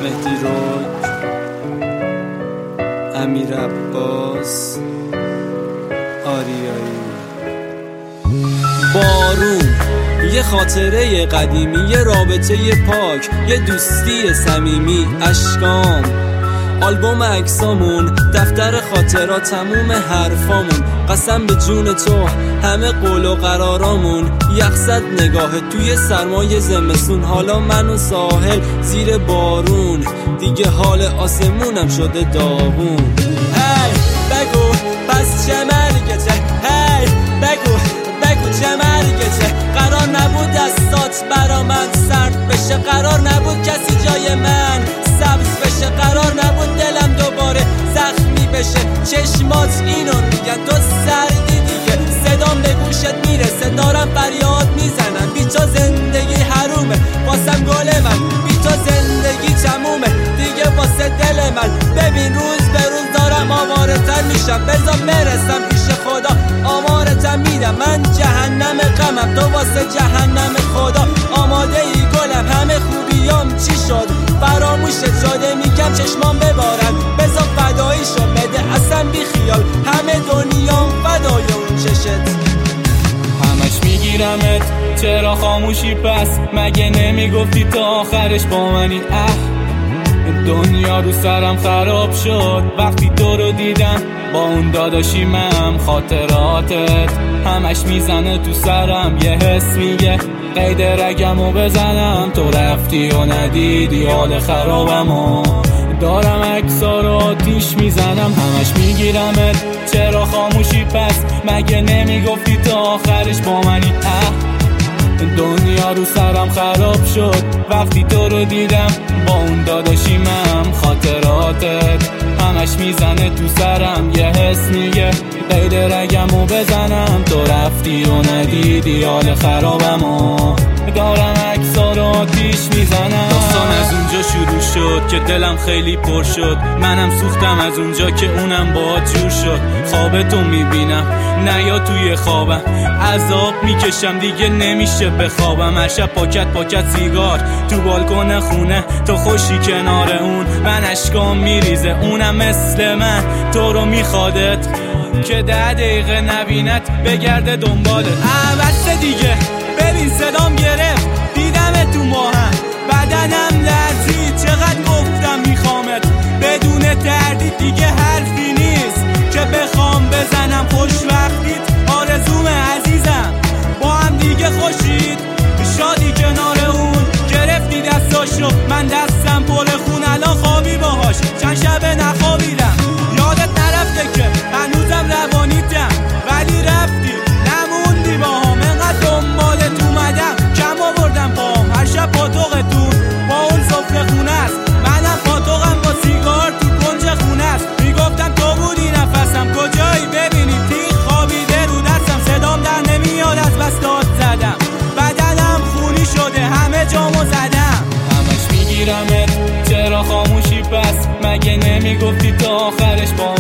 مهدی رک، امیر عباس، آریایی. بارون، یه خاطره قدیمی، یه رابطه پاک، یه دوستی صمیمی. اشکام، آلبوم عکسامون، دفتر خاطرات، تموم حرفامون. قسم به جون تو همه قول و قرارامون. یخزد نگاهت توی سرمای زمستون، حالا من و ساحل زیر بارون. دیگه حال آسمونم شده داغون. هی بگو پس چه مرگته، هی بگو چه مرگته. قرار نبود دستات برا من سرد بشه، قرار نبود کسی جای من سبز بشه، قرار نبود دلم دوباره زخمی بشه. چشمات اینو میگن تو سردی دیگه، صدام به گوشت میرسه، دارم فریاد میزنم. بی تو زندگی حرومه واسم گل من، بی تو زندگی تمومه دیگه واسه دل من. ببین روز به روز دارم آواره‌تر میشم، بذار برسم پیش خدا آمارتم میدم. من جهنم غمم، تو واسه جهنم خدا آماده ای گلم. همه خوبیام چی شد فراموشت شده، میگم چشمام ببارن بذار فداییشو بده. اصلا بی خیال همه دنیام فدای اون چشت. همش میگیرمت چرا خاموشی پس، مگه نمیگفتی تا آخرش با منی؟ دنیا رو سرم خراب شد وقتی تو رو دیدم با اون داداشیمم. خاطراتت همش میزنه تو سرم، یه حس میگه قید رگمو بزنم. تو رفتی و ندیدی حال خرابمو، دارم عکسا رو آتیش میزنم. همش میگیرمت چرا خاموشی پس، مگه نمیگفتی تا آخرش با منی؟ دنیا رو سرم خراب شد وقتی تو رو دیدم با اون داداشیمم. خاطراتت همش میزنه تو سرم، یه حس میگه قید رگمو بزنم. تو رفتی و ندیدی حال خرابمو، دارم عکسا رو آتیش میزنم. داستان از اونجا شروع شد که دلم خیلی پر شد، منم سوختم از اونجا که اونم با جور شد. خوابتو میبینم نه یا توی خوابم، عذاب میکشم دیگه نمیشه بخوابم. هر شب پاکت سیگار تو بالکن خونه، تو خوشی کنار اون، من اشکام میریزه اونم مثل من تو رو میخوادت که 10 دقیقه نبینت بگرده دنبالت. بس دیگه ببین صدام گرفت، دیدم تو ماهم بدنم لرزید. چقدر گفتم میخوامت بدون تردید، دیگه حرفی نیست که بخوام بزنم. خوش وقتید آرزوم عزیزم، با هم دیگه خوشید شادی کنار اون. گرفتی دستاشو من دستم پر خون، الان خوابی باهاش چند شبه نخوابیدم. یادت نرفته که هنوزم روانیتم، ولی رفتی نموندی باهام. انقدر دنبالت اومدم کم آوردم پاهم، هر شب پاتوقتون با اون سفره خونه است. منم پاتوقم با سیگار تو کنج خونه است. میگفتم تو بودی نفسم، کجایی ببینی تیغ خوابیده رو دستم. صدام در نمیاد از بس داد زدم، بدنم خونی شده همه جامو زدم. همش میگیرمت چرا خاموشی پس، مگه نمیگفتی تا آخرش با